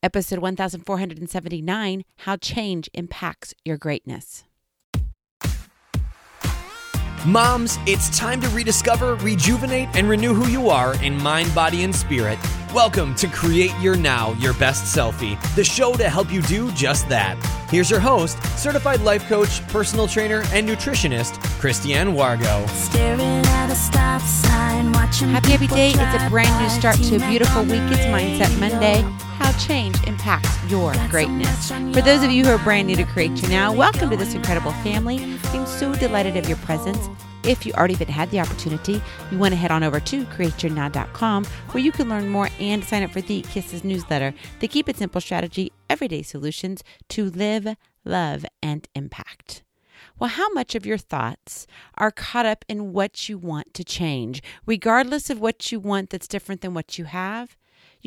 Episode 1479, How Change Impacts Your Greatness. Moms, it's time to rediscover, rejuvenate, and renew who you are in mind, body, and spirit. Welcome to Create Your Now, Your Best Selfie, the show to help you do just that. Here's your host, certified life coach, personal trainer, and nutritionist, Christiane Wargo. Happy day. It's a brand new start to a beautiful week. It's Mindset Monday. How change impacts your greatness. For those of you who are brand new to Create Your Now, welcome to this incredible family. I'm so delighted of your presence. If you already even had the opportunity, you want to head on over to createyournow.com where you can learn more and sign up for the Kisses newsletter, the Keep It Simple strategy, everyday solutions to live, love, and impact. Well, how much of your thoughts are caught up in what you want to change? Regardless of what you want that's different than what you have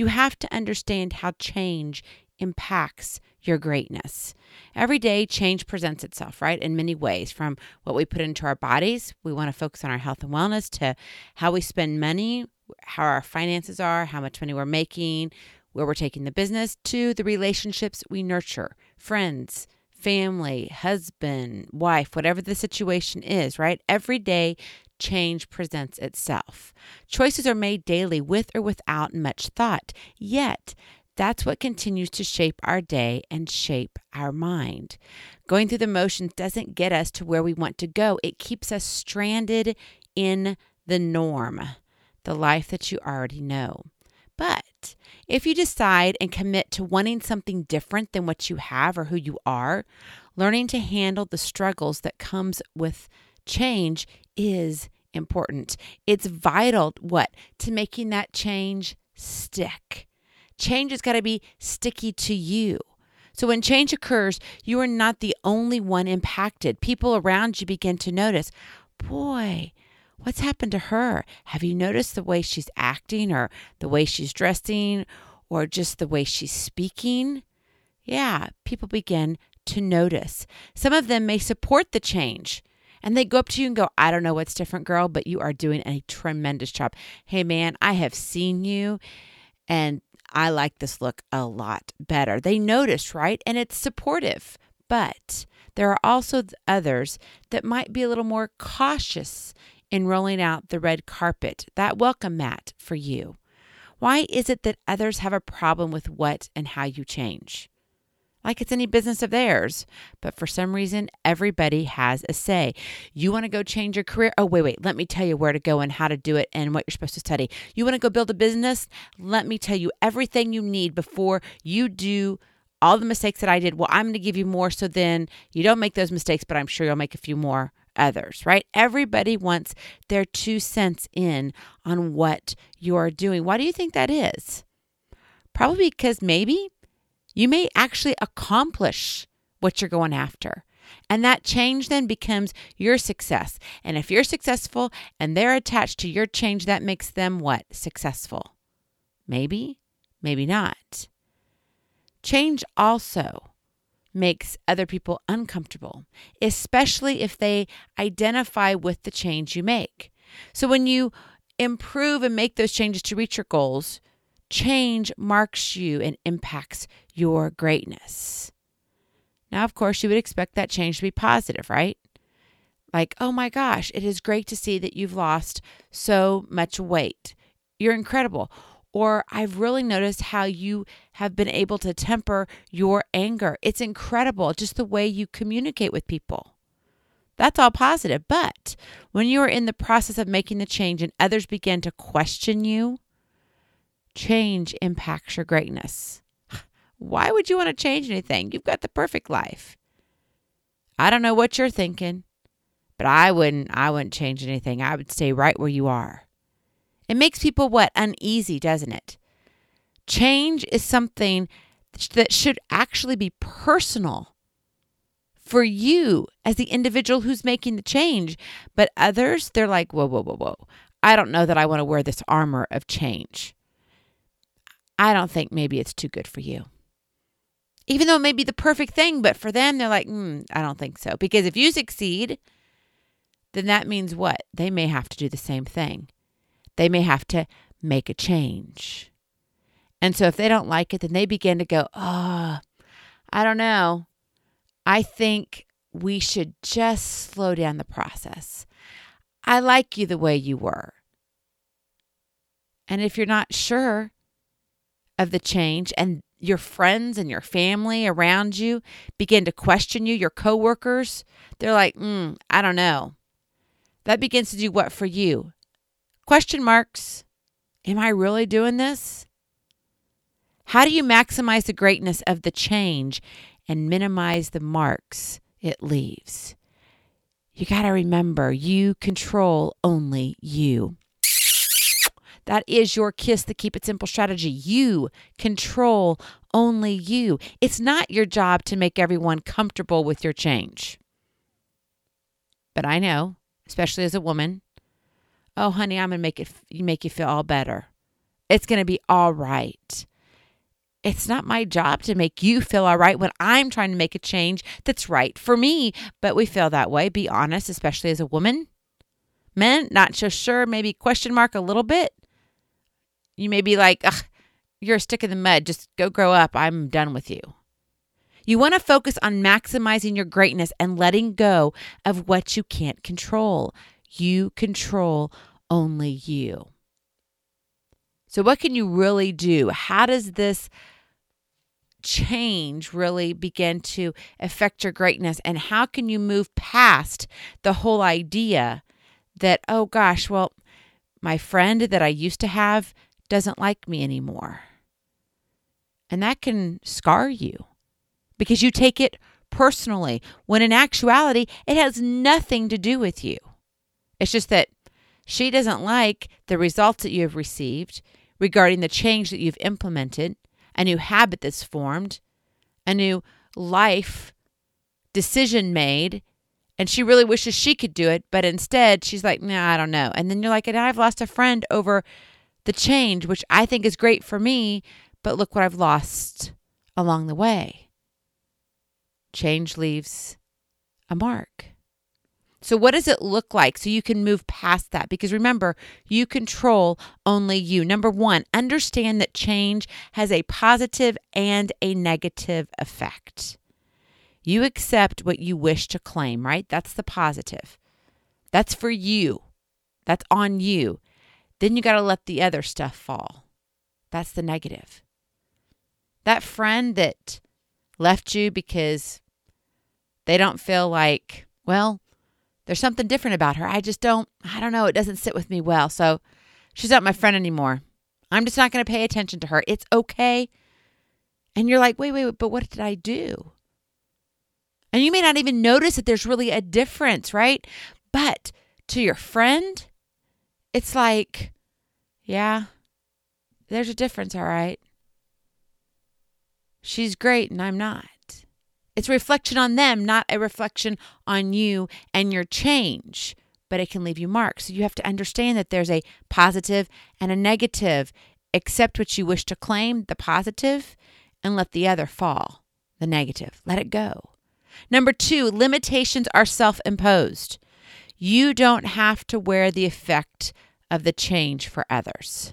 to understand how change impacts your greatness. Every day, change presents itself, right? In many ways, from what we put into our bodies, we want to focus on our health and wellness, to how we spend money, how our finances are, how much money we're making, where we're taking the business, to the relationships we nurture, friends, family, husband, wife, whatever the situation is, right? Every day, change presents itself. Choices are made daily with or without much thought, yet that's what continues to shape our day and shape our mind. Going through the motions doesn't get us to where we want to go. It keeps us stranded in the norm, the life that you already know. But if you decide and commit to wanting something different than what you have or who you are, learning to handle the struggles that comes with change is important. It's vital, to making that change stick. Change has got to be sticky to you. So when change occurs, you are not the only one impacted. People around you begin to notice, boy, what's happened to her? Have you noticed the way she's acting, or the way she's dressing, or just the way she's speaking? Yeah, people begin to notice. Some of them may support the change, and they go up to you and go, I don't know what's different, girl, but you are doing a tremendous job. Hey, man, I have seen you, and I like this look a lot better. They notice, right? And it's supportive. But there are also others that might be a little more cautious in rolling out the red carpet, that welcome mat for you. Why is it that others have a problem with what and how you change? Like it's any business of theirs. But for some reason, everybody has a say. You want to go change your career? Oh, wait, let me tell you where to go and how to do it and what you're supposed to study. You want to go build a business? Let me tell you everything you need before you do all the mistakes that I did. Well, I'm going to give you more so then you don't make those mistakes, but I'm sure you'll make a few more others, right? Everybody wants their 2 cents in on what you're doing. Why do you think that is? Probably because maybe you may actually accomplish what you're going after. And that change then becomes your success. And if you're successful and they're attached to your change, that makes them what? Successful. Maybe, maybe not. Change also makes other people uncomfortable, especially if they identify with the change you make. So when you improve and make those changes to reach your goals, change marks you and impacts your greatness. Now, of course, you would expect that change to be positive, right? Like, oh my gosh, it is great to see that you've lost so much weight. You're incredible. Or I've really noticed how you have been able to temper your anger. It's incredible, just the way you communicate with people. That's all positive. But when you are in the process of making the change and others begin to question you, change impacts your greatness. Why would you want to change anything? You've got the perfect life. I don't know what you're thinking, but I wouldn't change anything. I would stay right where you are. It makes people uneasy, doesn't it? Change is something that should actually be personal for you as the individual who's making the change. But others, they're like, whoa. I don't know that I want to wear this armor of change. I don't think maybe it's too good for you. Even though it may be the perfect thing, but for them, they're like, I don't think so. Because if you succeed, then that means what? They may have to do the same thing. They may have to make a change. And so if they don't like it, then they begin to go, oh, I don't know. I think we should just slow down the process. I like you the way you were. And if you're not sure of the change and your friends and your family around you begin to question you, your coworkers, they're like, I don't know. That begins to do what for you? Question marks. Am I really doing this? How do you maximize the greatness of the change and minimize the marks it leaves? You got to remember, you control only you. That is your KISS, the Keep It Simple strategy. You control only you. It's not your job to make everyone comfortable with your change. But I know, especially as a woman, oh, honey, I'm going to make you feel all better. It's going to be all right. It's not my job to make you feel all right when I'm trying to make a change that's right for me. But we feel that way. Be honest, especially as a woman. Men, not so sure, maybe question mark a little bit. You may be like, ugh, you're a stick in the mud. Just go grow up. I'm done with you. You want to focus on maximizing your greatness and letting go of what you can't control. You control only you. So what can you really do? How does this change really begin to affect your greatness? And how can you move past the whole idea that, oh gosh, well, my friend that I used to have doesn't like me anymore? And that can scar you because you take it personally, when in actuality, it has nothing to do with you. It's just that she doesn't like the results that you have received regarding the change that you've implemented, a new habit that's formed, a new life decision made, and she really wishes she could do it, but instead she's like, nah, I don't know. And then you're like, and I've lost a friend over the change, which I think is great for me, but look what I've lost along the way. Change leaves a mark. So what does it look like so you can move past that? Because remember, you control only you. Number one, understand that change has a positive and a negative effect. You accept what you wish to claim, right? That's the positive. That's for you. That's on you. Then you got to let the other stuff fall. That's the negative. That friend that left you because they don't feel like, well, there's something different about her. I don't know. It doesn't sit with me well. So she's not my friend anymore. I'm just not going to pay attention to her. It's okay. And you're like, wait, but what did I do? And you may not even notice that there's really a difference, right? But to your friend, it's like, yeah, there's a difference, all right. She's great and I'm not. It's a reflection on them, not a reflection on you and your change, but it can leave you marks. So you have to understand that there's a positive and a negative. Accept what you wish to claim, the positive, and let the other fall, the negative. Let it go. Number two, limitations are self-imposed. You don't have to wear the effect of the change for others.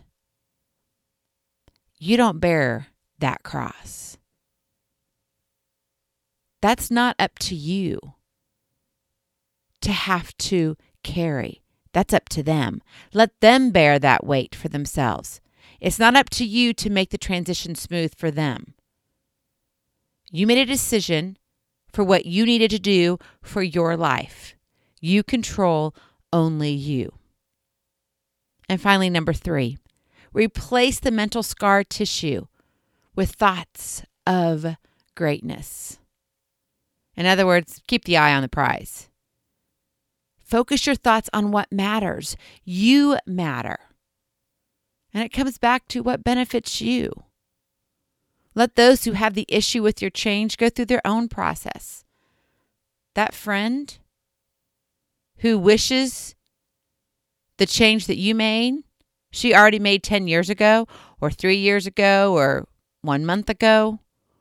You don't bear that cross. That's not up to you to have to carry. That's up to them. Let them bear that weight for themselves. It's not up to you to make the transition smooth for them. You made a decision for what you needed to do for your life. You control only you. And finally, number three, replace the mental scar tissue with thoughts of greatness. In other words, keep the eye on the prize. Focus your thoughts on what matters. You matter. And it comes back to what benefits you. Let those who have the issue with your change go through their own process. That friend who wishes the change that you made, she already made 10 years ago, or 3 years ago, or 1 month ago.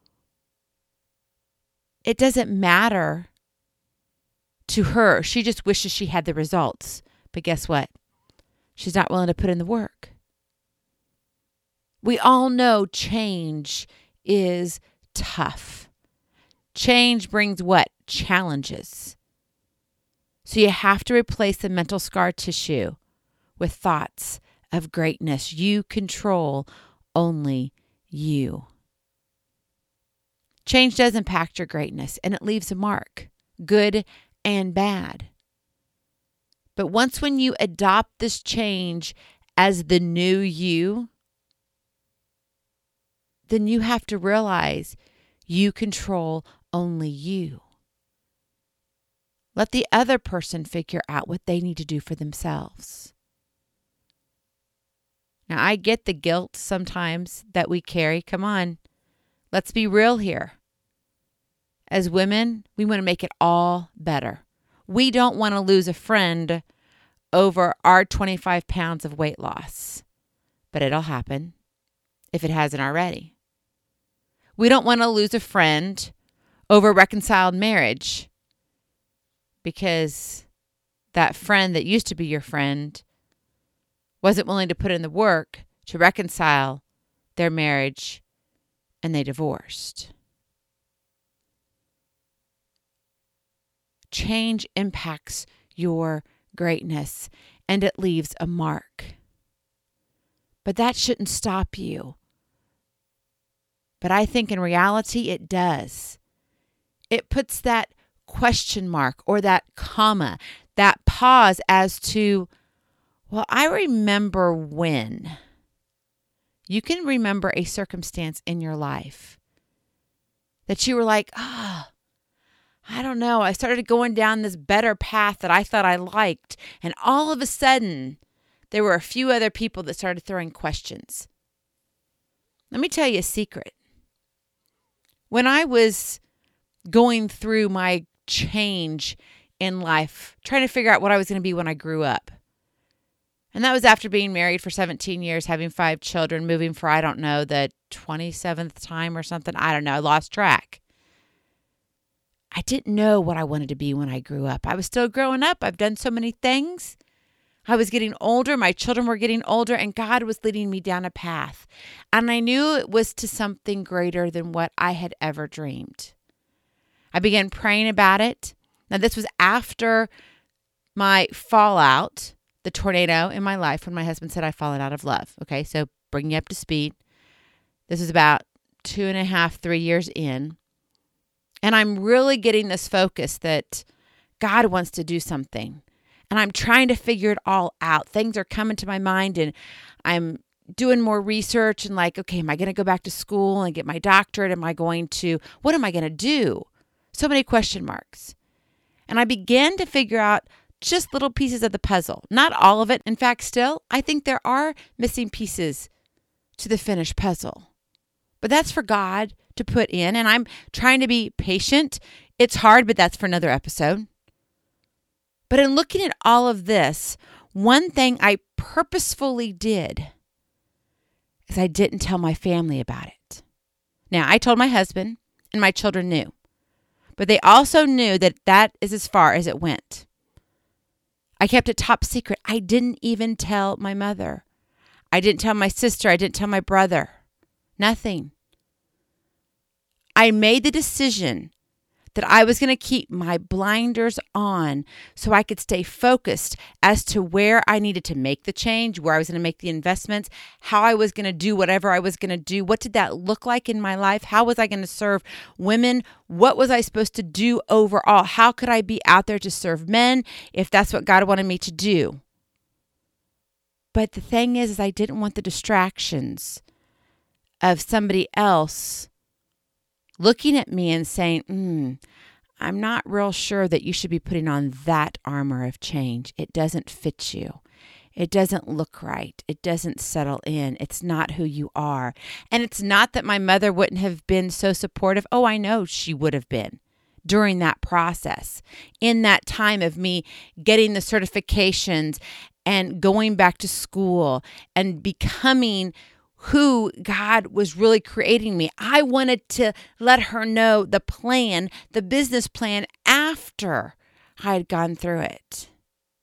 It doesn't matter to her. She just wishes she had the results. But guess what? She's not willing to put in the work. We all know change is tough. Change brings what? Challenges. So you have to replace the mental scar tissue with thoughts of greatness. You control only you. Change does impact your greatness, and it leaves a mark, good and bad. But once when you adopt this change as the new you, then you have to realize you control only you. Let the other person figure out what they need to do for themselves. Now, I get the guilt sometimes that we carry. Come on, let's be real here. As women, we want to make it all better. We don't want to lose a friend over our 25 pounds of weight loss, but it'll happen if it hasn't already. We don't want to lose a friend over reconciled marriage because that friend that used to be your friend wasn't willing to put in the work to reconcile their marriage and they divorced. Change impacts your greatness and it leaves a mark. But that shouldn't stop you. But I think in reality it does. It puts that question mark or that comma, that pause as to, well, I remember when. You can remember a circumstance in your life that you were like, I don't know. I started going down this better path that I thought I liked. And all of a sudden, there were a few other people that started throwing questions. Let me tell you a secret. When I was going through my change in life, trying to figure out what I was going to be when I grew up, and that was after being married for 17 years, having 5 children, moving for, I don't know, the 27th time or something. I don't know. I lost track. I didn't know what I wanted to be when I grew up. I was still growing up. I've done so many things. I was getting older. My children were getting older, and God was leading me down a path. And I knew it was to something greater than what I had ever dreamed. I began praying about it. Now, this was after my fallout, the tornado in my life, when my husband said I'd fallen out of love. Okay, so bringing you up to speed. This is about 2.5, 3 years in. And I'm really getting this focus that God wants to do something. And I'm trying to figure it all out. Things are coming to my mind and I'm doing more research and like, okay, am I going to go back to school and get my doctorate? What am I going to do? So many question marks. And I began to figure out just little pieces of the puzzle. Not all of it. In fact, still, I think there are missing pieces to the finished puzzle. But that's for God to put in, and I'm trying to be patient. It's hard, but that's for another episode. But in looking at all of this, one thing I purposefully did is I didn't tell my family about it. Now, I told my husband, and my children knew. But they also knew that that is as far as it went. I kept it top secret. I didn't even tell my mother. I didn't tell my sister. I didn't tell my brother. Nothing. I made the decision that I was going to keep my blinders on so I could stay focused as to where I needed to make the change, where I was going to make the investments, how I was going to do whatever I was going to do. What did that look like in my life? How was I going to serve women? What was I supposed to do overall? How could I be out there to serve men if that's what God wanted me to do? But the thing is I didn't want the distractions of somebody else looking at me and saying, I'm not real sure that you should be putting on that armor of change. It doesn't fit you. It doesn't look right. It doesn't settle in. It's not who you are. And it's not that my mother wouldn't have been so supportive. Oh, I know she would have been during that process, in that time of me getting the certifications and going back to school and becoming who God was really creating me. I wanted to let her know the plan, the business plan after I had gone through it.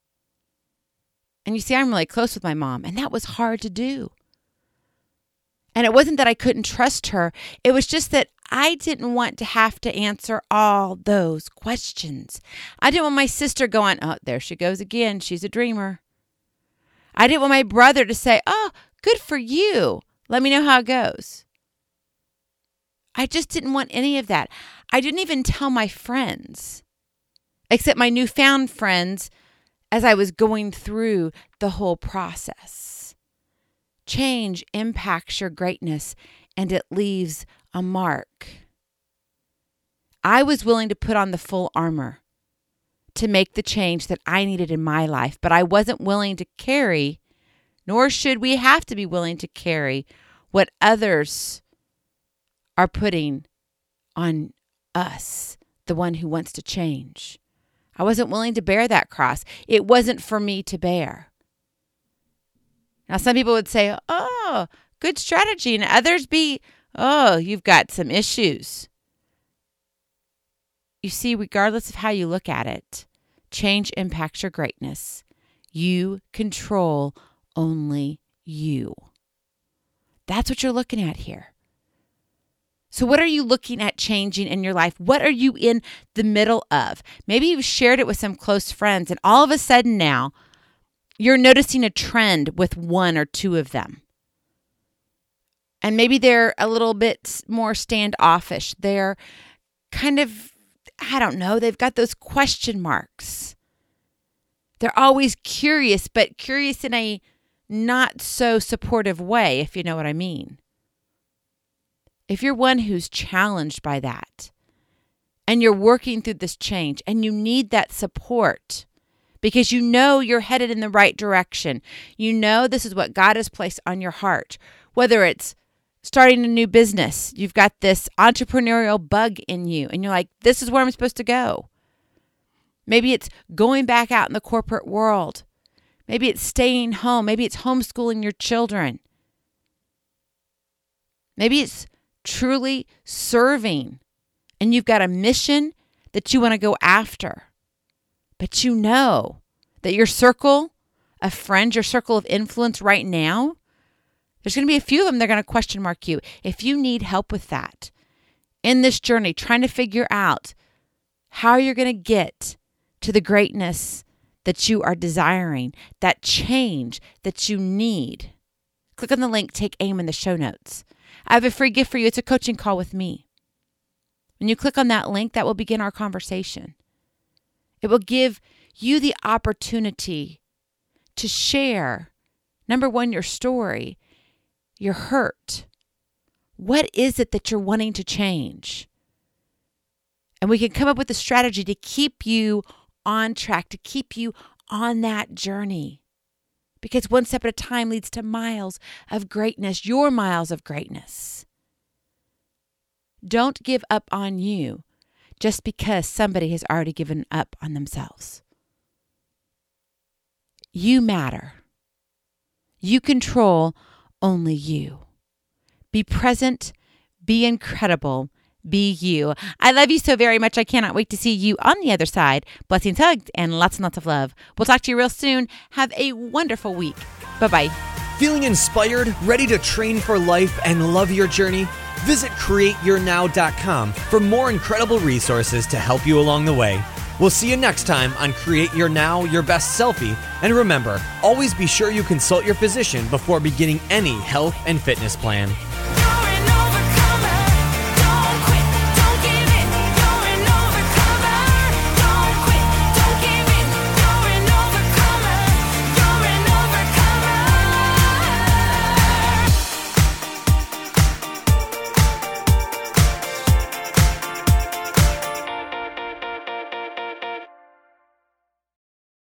And you see, I'm really close with my mom, and that was hard to do. And it wasn't that I couldn't trust her. It was just that I didn't want to have to answer all those questions. I didn't want my sister going, oh, there she goes again. She's a dreamer. I didn't want my brother to say, oh, good for you. Let me know how it goes. I just didn't want any of that. I didn't even tell my friends, except my newfound friends, as I was going through the whole process. Change impacts your greatness, and it leaves a mark. I was willing to put on the full armor to make the change that I needed in my life, but I wasn't willing to carry, nor should we have to be willing to carry, what others are putting on us, the one who wants to change. I wasn't willing to bear that cross. It wasn't for me to bear. Now, some people would say, oh, good strategy. And others be, oh, you've got some issues. You see, regardless of how you look at it, change impacts your greatness. You control only you. That's what you're looking at here. So what are you looking at changing in your life? What are you in the middle of? Maybe you've shared it with some close friends, and all of a sudden now, you're noticing a trend with one or two of them. And maybe they're a little bit more standoffish. They're kind of, I don't know, they've got those question marks. They're always curious, but curious in a not so supportive way, if you know what I mean. If you're one who's challenged by that, and you're working through this change, and you need that support, because you know you're headed in the right direction. You know this is what God has placed on your heart. Whether it's starting a new business, you've got this entrepreneurial bug in you, and you're like, this is where I'm supposed to go. Maybe it's going back out in the corporate world. Maybe it's staying home. Maybe it's homeschooling your children. Maybe it's truly serving, and you've got a mission that you want to go after. But you know that your circle of friends, your circle of influence right now, there's going to be a few of them that are going to question mark you. If you need help with that in this journey, trying to figure out how you're going to get to the greatness that you are desiring, that change that you need, click on the link, Take Aim in the show notes. I have a free gift for you. It's a coaching call with me. When you click on that link, that will begin our conversation. It will give you the opportunity to share, number one, your story, your hurt. What is it that you're wanting to change? And we can come up with a strategy to keep you on track, to keep you on that journey. Because one step at a time leads to miles of greatness, your miles of greatness. Don't give up on you just because somebody has already given up on themselves. You matter. You control only you. Be present, be incredible, be you. I love you so very much. I cannot wait to see you on the other side. Blessings, hugs, and lots of love. We'll talk to you real soon. Have a wonderful week. Bye-bye. Feeling inspired, ready to train for life and love your journey? Visit CreateYourNow.com for more incredible resources to help you along the way. We'll see you next time on Create Your Now, Your Best Selfie. And remember, always be sure you consult your physician before beginning any health and fitness plan.